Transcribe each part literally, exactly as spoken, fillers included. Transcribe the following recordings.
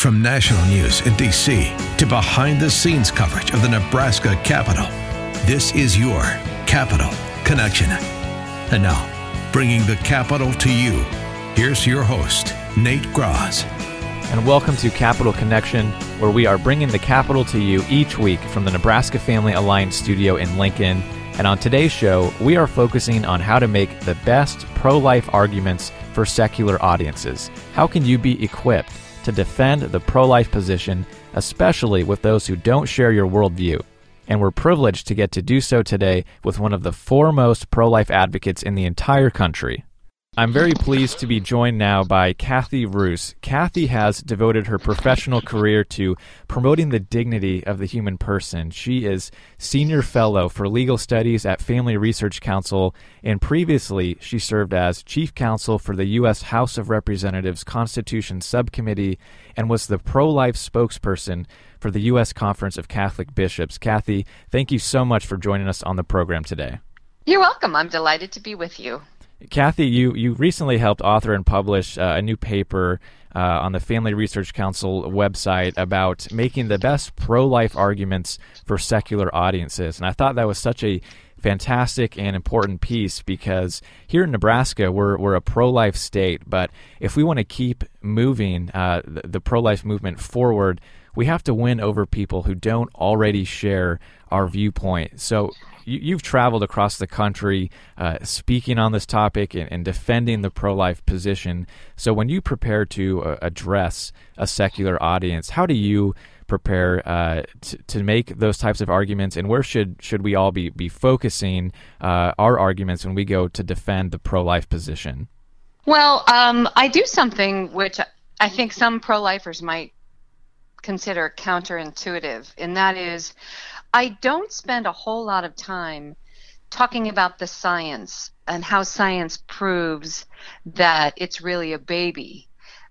From national news in D C to behind-the-scenes coverage of the Nebraska Capitol, this is your Capitol Connection. And now, bringing the Capitol to you, here's your host, Nate Groz. And welcome to Capitol Connection, where we are bringing the Capitol to you each week from the Nebraska Family Alliance studio in Lincoln. And on today's show, we are focusing on how to make the best pro-life arguments for secular audiences. How can you be equipped to defend the pro-life position, especially with those who don't share your worldview? And we're privileged to get to do so today with one of the foremost pro-life advocates in the entire country. I'm very pleased to be joined now by Kathy Roos. Kathy has devoted her professional career to promoting the dignity of the human person. She is Senior Fellow for Legal Studies at Family Research Council, and previously she served as Chief Counsel for the U S House of Representatives Constitution Subcommittee and was the pro-life spokesperson for the U S Conference of Catholic Bishops. Kathy, thank you so much for joining us on the program today. You're welcome. I'm delighted to be with you. Kathy, you, you recently helped author and publish uh, a new paper uh, on the Family Research Council website about making the best pro-life arguments for secular audiences. And I thought that was such a fantastic and important piece because here in Nebraska, we're, we're a pro-life state. But if we want to keep moving uh, the, the pro-life movement forward, we have to win over people who don't already share our viewpoint. So you, you've traveled across the country uh, speaking on this topic and, and defending the pro-life position. So when you prepare to uh, address a secular audience, how do you prepare uh, to, to make those types of arguments, and where should, should we all be, be focusing uh, our arguments when we go to defend the pro-life position? Well, um, I do something which I think some pro-lifers might consider counterintuitive, and that is I don't spend a whole lot of time talking about the science and how science proves that it's really a baby.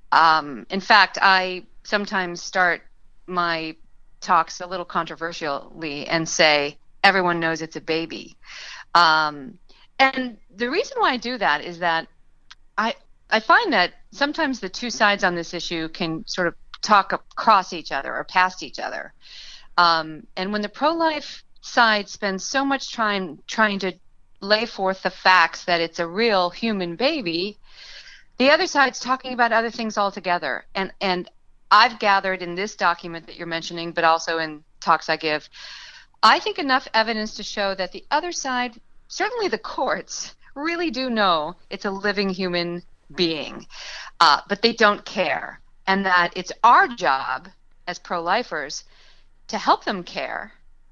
Um, in fact, I sometimes start my talks a little controversially and say, everyone knows it's a baby. Um, and the reason why I do that is that I I find that sometimes the two sides on this issue can sort of talk across each other or past each other. Um, and when the pro-life side spends so much time trying to lay forth the facts that it's a real human baby, the other side's talking about other things altogether. And and I've gathered in this document that you're mentioning, but also in talks I give, I think enough evidence to show that the other side, certainly the courts, really do know it's a living human being, uh, but they don't care. And that it's our job as pro-lifers to help them care,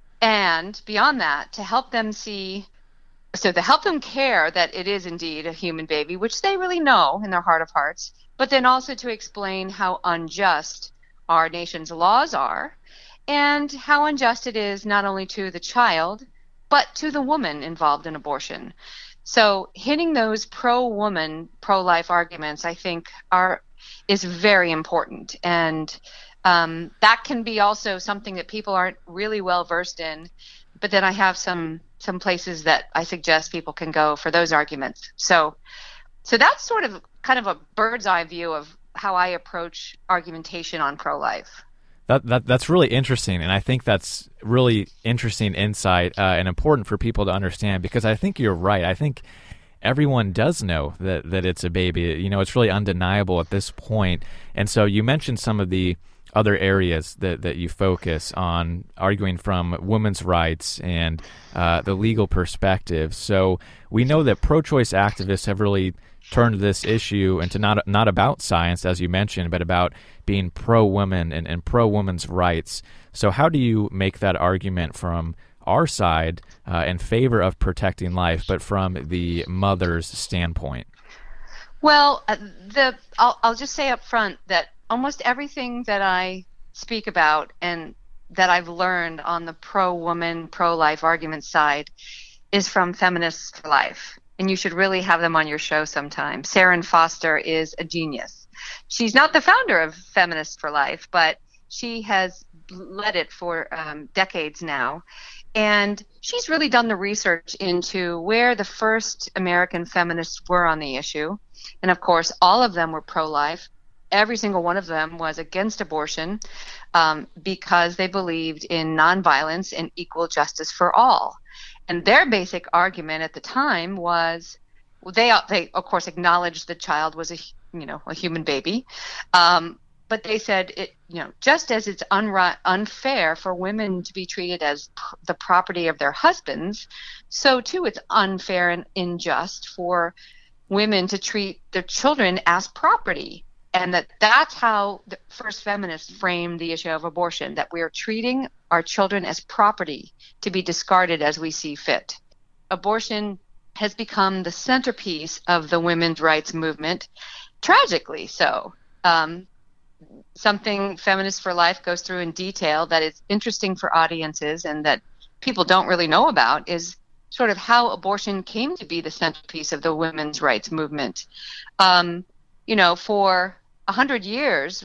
and beyond that, to help them see, so to help them care that it is indeed a human baby, which they really know in their heart of hearts, but then also to explain how unjust our nation's laws are, and how unjust it is not only to the child, but to the woman involved in abortion. So hitting those pro-woman, pro-life arguments, I think, are is very important, and um, that can be also something that people aren't really well versed in. But then I have some some places that I suggest people can go for those arguments. So, so that's sort of kind of a bird's eye view of how I approach argumentation on pro-life. That, that that's really interesting, and I think that's really interesting insight uh, and important for people to understand, because I think you're right. I think everyone does know that, that it's a baby. You know, it's really undeniable at this point. And so you mentioned some of the other areas that, that you focus on, arguing from women's rights and uh, the legal perspective. So we know that pro-choice activists have really turned this issue into not not about science, as you mentioned, but about being pro-women and, and pro-women's rights. So how do you make that argument from our side uh, in favor of protecting life, but from the mother's standpoint? Well, uh, the I'll, I'll just say up front that almost everything that I speak about and that I've learned on the pro-woman, pro-life argument side is from Feminists for Life. And you should really have them on your show sometime. Saren Foster is a genius. She's not the founder of Feminists for Life, but she has led it for um, decades now. And she's really done the research into where the first American feminists were on the issue. And of course, all of them were pro-life, every single one of them was against abortion um, because they believed in nonviolence and equal justice for all. And their basic argument at the time was, well, they, they of course acknowledged the child was a, you know, a human baby, um, but they said it, you know, just as it's unri- unfair for women to be treated as pr- the property of their husbands, so too it's unfair and unjust for women to treat their children as property. And that that's how the first feminists framed the issue of abortion, that we are treating our children as property to be discarded as we see fit. Abortion has become the centerpiece of the women's rights movement, tragically so. Um, something Feminists for Life goes through in detail that is interesting for audiences and that people don't really know about is sort of how abortion came to be the centerpiece of the women's rights movement. Um, you know, for a hundred years,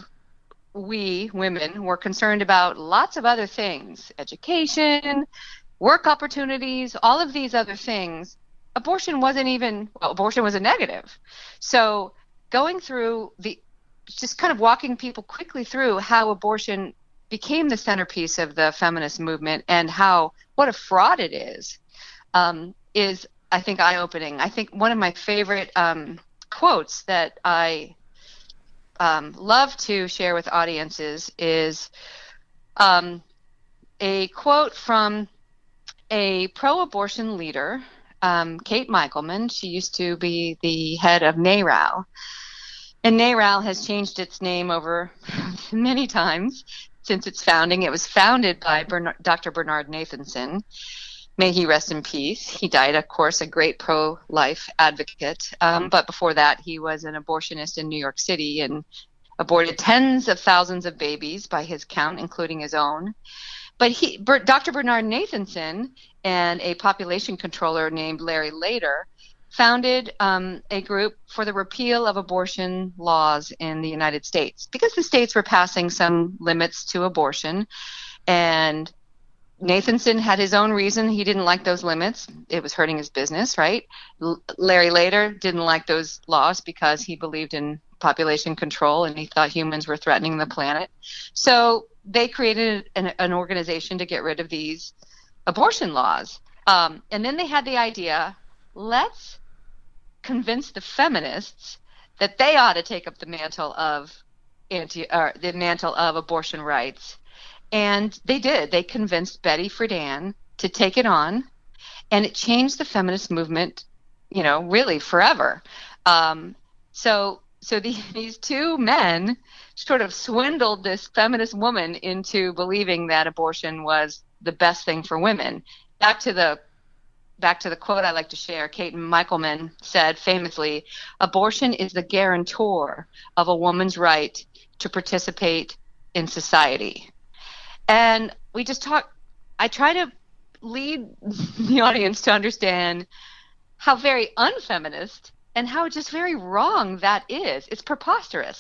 we women were concerned about lots of other things, education, work opportunities, all of these other things. Abortion wasn't even, well, abortion was a negative. So going through the, just kind of walking people quickly through how abortion became the centerpiece of the feminist movement and how, what a fraud it is, um, is, I think, eye-opening. I think one of my favorite um, quotes that I um, love to share with audiences is um, a quote from a pro-abortion leader, um, Kate Michelman. She used to be the head of NARAL. And NARAL has changed its name over many times since its founding. It was founded by Bernard, Doctor Bernard Nathanson. May he rest in peace. He died, of course, a great pro-life advocate. Um, but before that, he was an abortionist in New York City and aborted tens of thousands of babies by his count, including his own. But he, Doctor Bernard Nathanson and a population controller named Larry Lader founded um, a group for the repeal of abortion laws in the United States because the states were passing some limits to abortion. And Nathanson had his own reason. He didn't like those limits. It was hurting his business, right? L- Larry Lader didn't like those laws because he believed in population control and he thought humans were threatening the planet. So they created an, an organization to get rid of these abortion laws. Um, and then they had the idea, let's convince the feminists that they ought to take up the mantle of anti, or the mantle of abortion rights. And they did. They convinced Betty Friedan to take it on, and it changed the feminist movement, you know, really forever. Um, so, so the, these two men sort of swindled this feminist woman into believing that abortion was the best thing for women. Back to the Back to the quote I like to share, Kate Michelman said famously, "Abortion is the guarantor of a woman's right to participate in society." And we just talk, I try to lead the audience to understand how very unfeminist and how just very wrong that is. It's preposterous.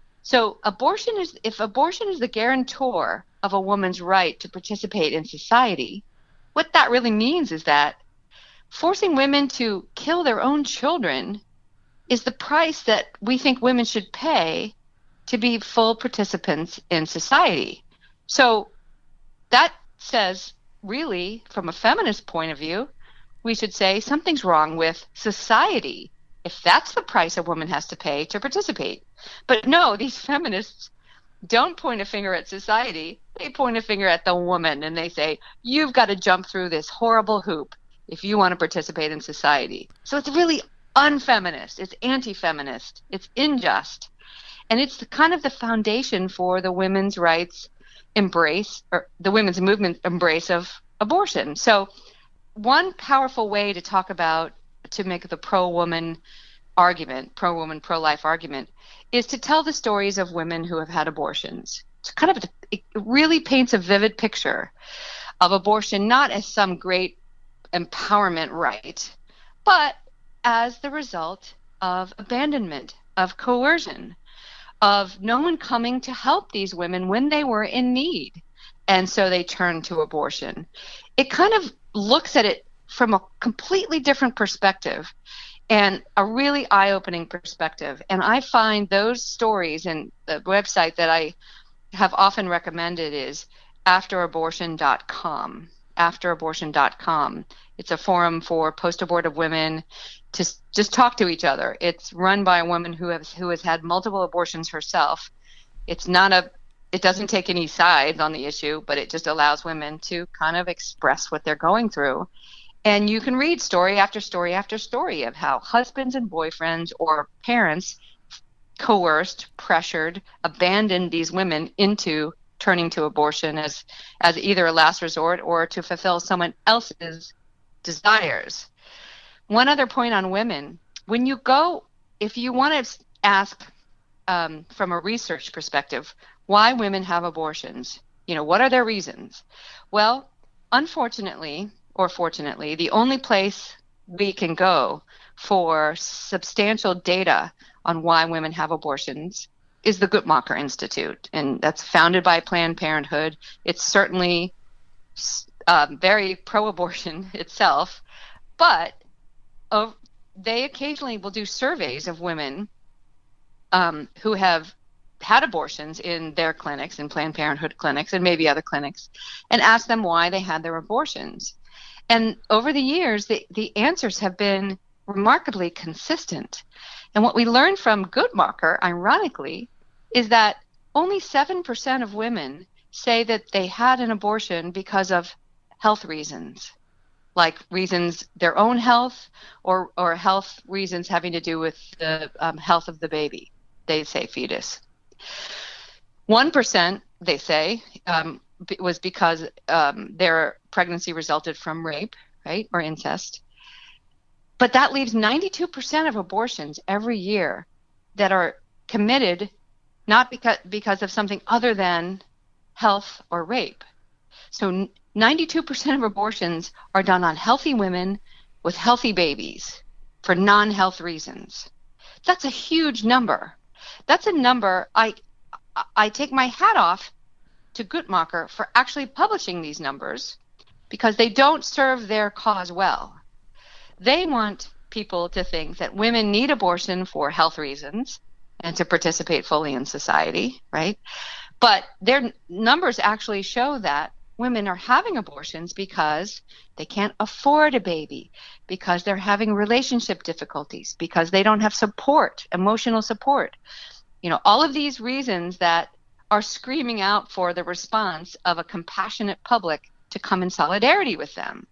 So abortion is, if abortion is the guarantor of a woman's right to participate in society, what that really means is that forcing women to kill their own children is the price that we think women should pay to be full participants in society. So that says, really, from a feminist point of view, we should say something's wrong with society if that's the price a woman has to pay to participate. But no, these feminists don't point a finger at society. They point a finger at the woman and they say, you've got to jump through this horrible hoop if you want to participate in society. So it's really unfeminist, it's anti-feminist, it's unjust, and it's the kind of the foundation for the women's rights embrace, or the women's movement embrace of abortion. So one powerful way to talk about, to make the pro-woman argument, pro-woman, pro-life argument, is to tell the stories of women who have had abortions. It's kind of, it really paints a vivid picture of abortion, not as some great empowerment right, but as the result of abandonment, of coercion, of no one coming to help these women when they were in need. And so they turned to abortion. It kind of looks at it from a completely different perspective, and a really eye-opening perspective. And I find those stories, and the website that I have often recommended is after abortion dot com. after abortion dot com. It's a forum for post-abortive women to s- just talk to each other. It's run by a woman who has who has had multiple abortions herself. It's not a it doesn't take any sides on the issue, but it just allows women to kind of express what they're going through. And you can read story after story after story of how husbands and boyfriends or parents coerced, pressured, abandoned these women into turning to abortion as as either a last resort or to fulfill someone else's desires. One other point on women: when you go, if you want to ask um, from a research perspective, why women have abortions, you know, what are their reasons? Well, unfortunately, or fortunately, the only place we can go for substantial data on why women have abortions is the Guttmacher Institute, and that's founded by Planned Parenthood. It's certainly um, very pro-abortion itself, but uh, they occasionally will do surveys of women um, who have had abortions in their clinics, in Planned Parenthood clinics, and maybe other clinics, and ask them why they had their abortions. And over the years, the, the answers have been remarkably consistent. And what we learned from Guttmacher, ironically, is that only seven percent of women say that they had an abortion because of health reasons, like reasons, their own health, or, or health reasons having to do with the um, health of the baby, they say fetus. one percent, they say, um, was because um, their pregnancy resulted from rape, right, or incest. But that leaves ninety-two percent of abortions every year that are committed not because because of something other than health or rape. So ninety-two percent of abortions are done on healthy women with healthy babies for non-health reasons. That's a huge number. That's a number I I take my hat off to Guttmacher for actually publishing these numbers, because they don't serve their cause well. They want people to think that women need abortion for health reasons and to participate fully in society, right? But their numbers actually show that women are having abortions because they can't afford a baby, because they're having relationship difficulties, because they don't have support, emotional support. You know, all of these reasons that are screaming out for the response of a compassionate public to come in solidarity with them.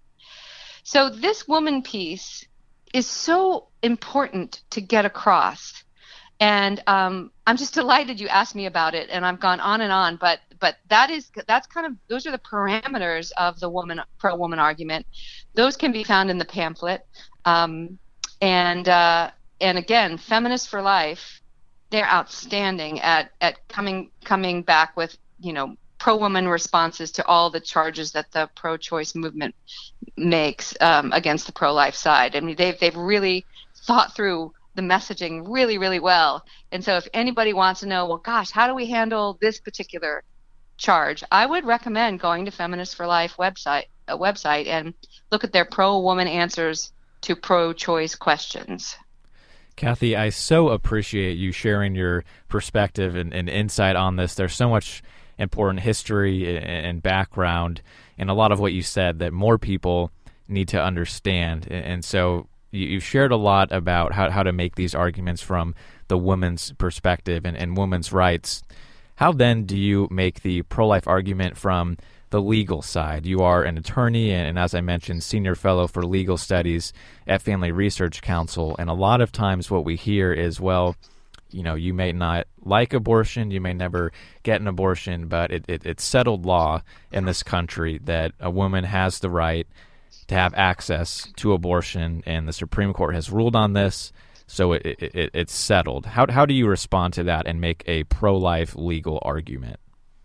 So this woman piece is so important to get across. And um, I'm just delighted you asked me about it, and I've gone on and on, but but that is that's kind of those are the parameters of the woman pro-woman argument. Those can be found in the pamphlet, um, and uh, and again, Feminists for Life, they're outstanding at at coming coming back with, you know, pro-woman responses to all the charges that the pro-choice movement makes um, against the pro-life side. I mean, they've they've really thought through the messaging really, really well. And so if anybody wants to know, well, gosh, how do we handle this particular charge, I would recommend going to Feminists for Life website, a website, and look at their pro-woman answers to pro-choice questions. Kathy, I so appreciate you sharing your perspective and, and insight on this. There's so much important history and background, and a lot of what you said that more people need to understand. And so you shared a lot about how, how to make these arguments from the woman's perspective and, and women's rights. How then do you make the pro-life argument from the legal side? You are an attorney and, and, as I mentioned, senior fellow for legal studies at Family Research Council. And a lot of times what we hear is, well, you know, you may not like abortion, you may never get an abortion, but it, it, it's settled law in this country that a woman has the right to have access to abortion, and the Supreme Court has ruled on this, so it, it, it's settled. How, how do you respond to that and make a pro-life legal argument?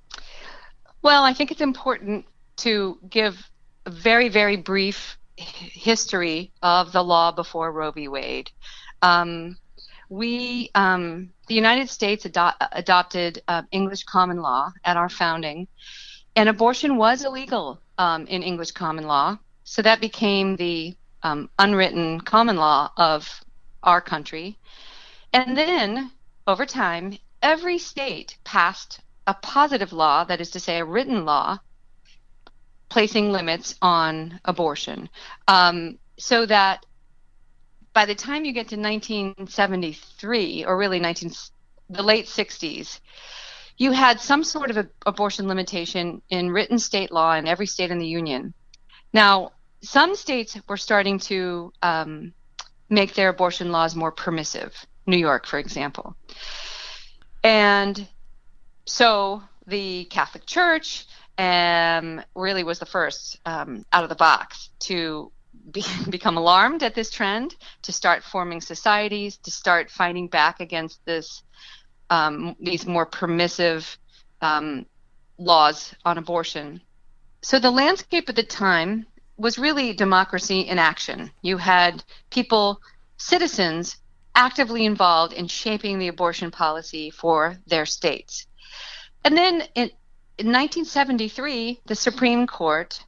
Well, I think it's important to give a very, very brief history of the law before Roe v. Wade. Um, we, um, the United States ado- adopted uh, English common law at our founding, and abortion was illegal um, in English common law So that became the um, unwritten common law of our country. And then, over time, every state passed a positive law, that is to say, a written law, placing limits on abortion. Um, so that by the time you get to nineteen seventy-three, or really nineteen, the late sixties, you had some sort of a, abortion limitation in written state law in every state in the union. Now, some states were starting to um, make their abortion laws more permissive. New York, for example. And so the Catholic Church um, really was the first um, out of the box to be, become alarmed at this trend, to start forming societies, to start fighting back against this um, these more permissive um, laws on abortion. So the landscape at the time was really democracy in action. You had people, citizens, actively involved in shaping the abortion policy for their states. And then in, in nineteen seventy-three, the Supreme Court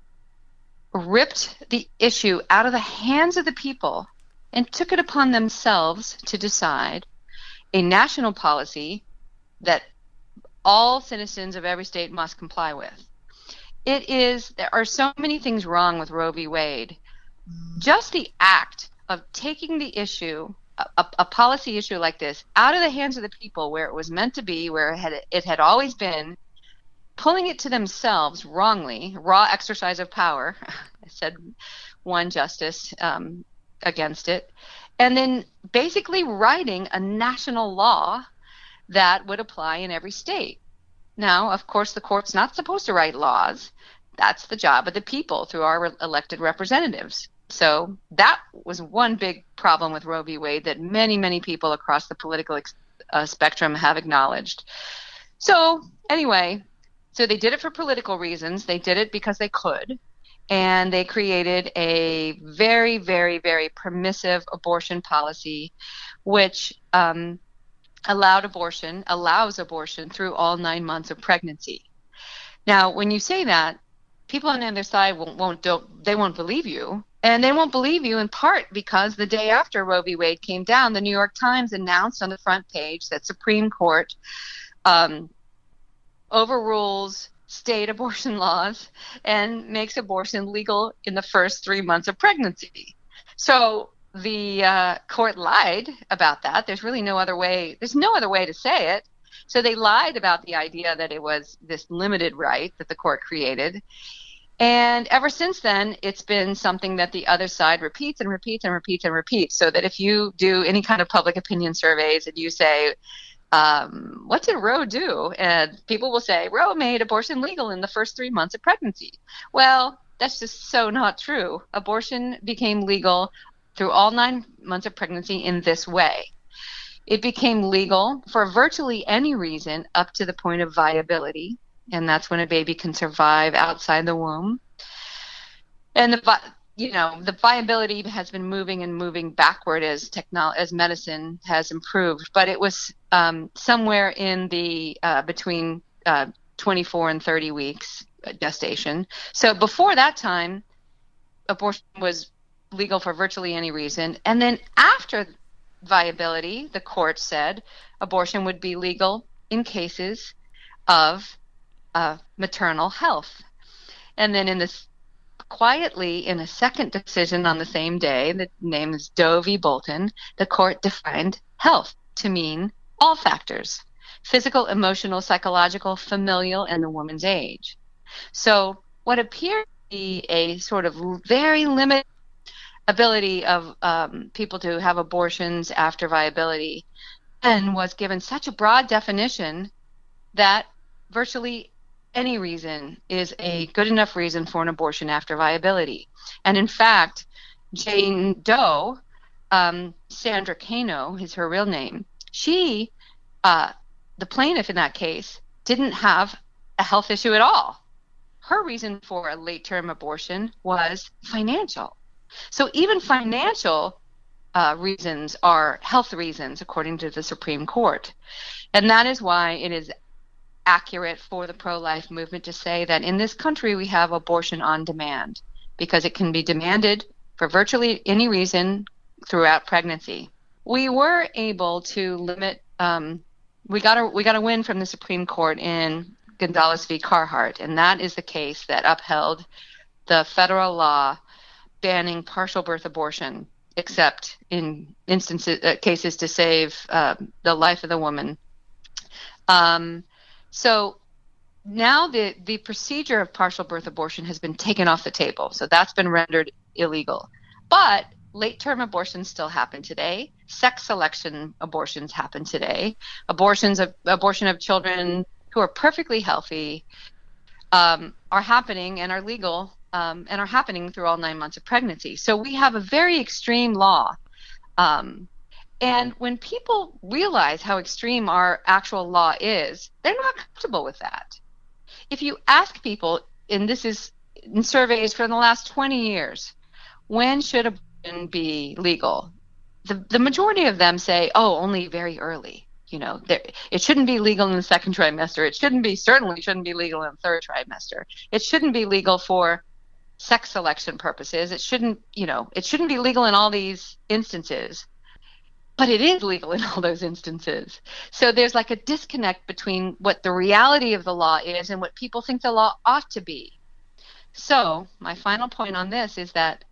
ripped the issue out of the hands of the people and took it upon themselves to decide a national policy that all citizens of every state must comply with. It is, there are so many things wrong with Roe v. Wade. Just the act of taking the issue, a, a policy issue like this, out of the hands of the people where it was meant to be, where it had, it had always been, pulling it to themselves wrongly, raw exercise of power, said one justice um, against it, and then basically writing a national law that would apply in every state. Now, of course, the court's not supposed to write laws. That's the job of the people through our re- elected representatives. So that was one big problem with Roe v. Wade that many, many people across the political ex- uh, spectrum have acknowledged. So anyway, so they did it for political reasons. They did it because they could. And they created a very, very, very permissive abortion policy, which um, allowed abortion, allows abortion through all nine months of pregnancy. Now, when you say that, people on the other side won't, won't don't, they won't believe you. And they won't believe you in part because the day after Roe v. Wade came down, the New York Times announced on the front page that Supreme Court um, overrules state abortion laws and makes abortion legal in the first three months of pregnancy. So the uh, court lied about that. There's really no other way. There's no other way to say it. So they lied about the idea that it was this limited right that the court created. And ever since then, it's been something that the other side repeats and repeats and repeats and repeats. So that if you do any kind of public opinion surveys and you say, Um, what did Roe do? And people will say, Roe made abortion legal in the first three months of pregnancy. Well, that's just so not true. Abortion became legal through all nine months of pregnancy in this way. It became legal for virtually any reason up to the point of viability, and that's when a baby can survive outside the womb. And the you know, the viability has been moving and moving backward as technol- as medicine has improved, but it was um, somewhere in the uh, between uh, twenty-four and thirty weeks gestation. So before that time, abortion was legal for virtually any reason. And then after viability, the court said abortion would be legal in cases of uh, maternal health. And then in this quietly, in a second decision on the same day, the name is Doe v. Bolton, the court defined health to mean all factors: physical, emotional, psychological, familial, and the woman's age. So what appeared to be a sort of very limited ability of um, people to have abortions after viability, and was given such a broad definition that virtually any reason is a good enough reason for an abortion after viability. And in fact, Jane Doe, um, Sandra Cano is her real name, she, uh, the plaintiff in that case, didn't have a health issue at all. Her reason for a late-term abortion was financial. So even financial uh, reasons are health reasons, according to the Supreme Court. And that is why it is accurate for the pro-life movement to say that in this country we have abortion on demand. because it can be demanded for virtually any reason throughout pregnancy. We were able to limit, um, we got a, we got a win from the Supreme Court in Gonzalez v. Carhart, and that is the case that upheld the federal law banning partial birth abortion, except in instances, uh, cases to save uh, the life of the woman. Um, so now the, the procedure of partial birth abortion has been taken off the table. So that's been rendered illegal. But late-term abortions still happen today. Sex selection abortions happen today. Abortions of abortion of children who are perfectly healthy um, are happening and are legal um, and are happening through all nine months of pregnancy. So we have a very extreme law. Um, and when people realize how extreme our actual law is, they're not comfortable with that. If you ask people, and this is in surveys for the last twenty years, when should abortion be legal? The, the majority of them say, oh, only very early. You know, there, it shouldn't be legal in the second trimester. It shouldn't be, certainly shouldn't be legal in the third trimester. It shouldn't be legal for sex selection purposes. It shouldn't, you know, it shouldn't be legal in all these instances. But it is legal in all those instances. So there's like a disconnect between what the reality of the law is and what people think the law ought to be. So my final point on this is that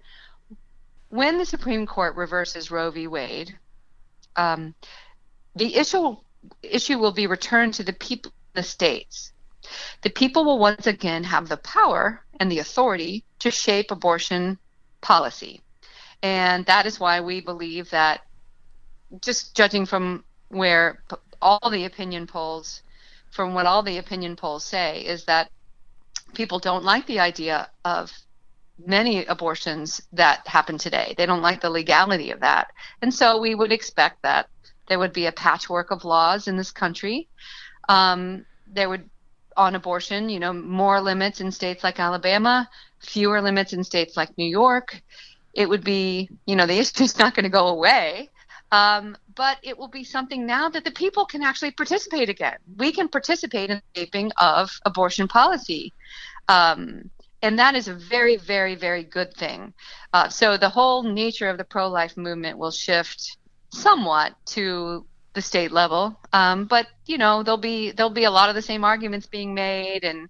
when the Supreme Court reverses Roe v. Wade, um, the issue issue will be returned to the people of the states. The people will once again have the power and the authority to shape abortion policy. And that is why we believe that, just judging from where all the opinion polls, from what all the opinion polls say, is that people don't like the idea of many abortions that happen today. They don't like the legality of that. And so we would expect that there would be a patchwork of laws in this country. Um, there would, on abortion, you know, more limits in states like Alabama, fewer limits in states like New York. It would be, you know, the issue is not going to go away. Um, but it will be something now that the people can actually participate again. We can participate in the shaping of abortion policy. Um, and that is a very, very, very good thing. Uh, so the whole nature of the pro-life movement will shift somewhat to the state level. Um, but, you know, there'll be there'll be a lot of the same arguments being made and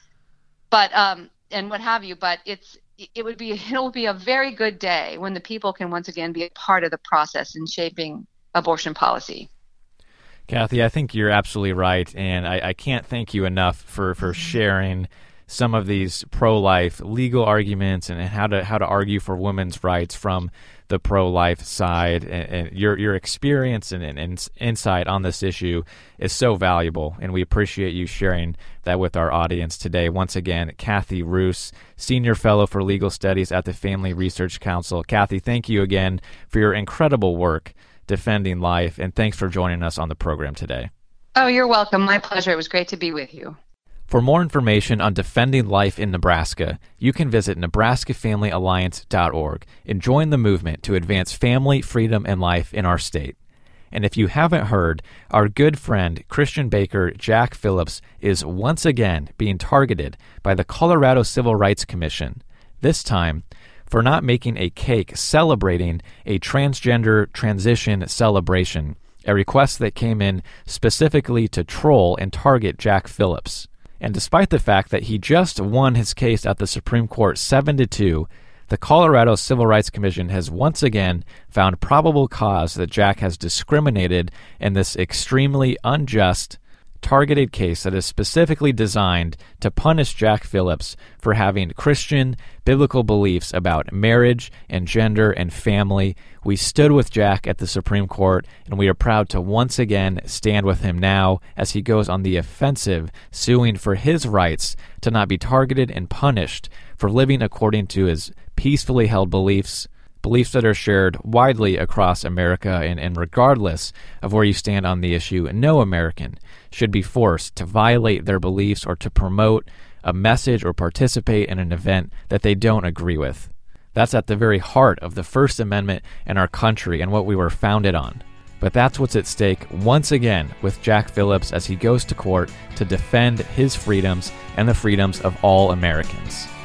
but um, and what have you. But it's it would be it will be a very good day when the people can once again be a part of the process in shaping abortion policy. Kathy, I think you're absolutely right, and I, I can't thank you enough for, for sharing some of these pro-life legal arguments and how to how to argue for women's rights from the pro-life side. And, and your your experience and, and, and insight on this issue is so valuable, and we appreciate you sharing that with our audience today. Once again, Kathy Roos, Senior Fellow for Legal Studies at the Family Research Council. Kathy, thank you again for your incredible work defending life, and thanks for joining us on the program today. Oh, you're welcome. My pleasure. It was great to be with you. For more information on defending life in Nebraska, you can visit Nebraska Family Alliance dot org and join the movement to advance family, freedom, and life in our state. And if you haven't heard, our good friend Christian baker Jack Phillips is once again being targeted by the Colorado Civil Rights Commission, this time for not making a cake celebrating a transgender transition celebration, a request that came in specifically to troll and target Jack Phillips. And despite the fact that he just won his case at the Supreme Court seven to two, the Colorado Civil Rights Commission has once again found probable cause that Jack has discriminated in this extremely unjust, targeted case that is specifically designed to punish Jack Phillips for having Christian, biblical beliefs about marriage and gender and family. We stood with Jack at the Supreme Court, and we are proud to once again stand with him now as he goes on the offensive, suing for his rights to not be targeted and punished for living according to his peacefully held beliefs, beliefs that are shared widely across America, and, and regardless of where you stand on the issue, no American should be forced to violate their beliefs or to promote a message or participate in an event that they don't agree with. That's at the very heart of the First Amendment in our country and what we were founded on. But that's what's at stake once again with Jack Phillips as he goes to court to defend his freedoms and the freedoms of all Americans.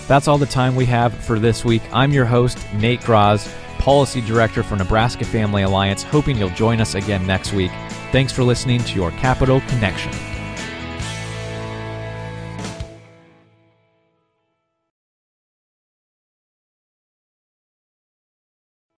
That's all the time we have for this week. I'm your host, Nate Graz, Policy Director for Nebraska Family Alliance, hoping you'll join us again next week. Thanks for listening to your Capital Connection.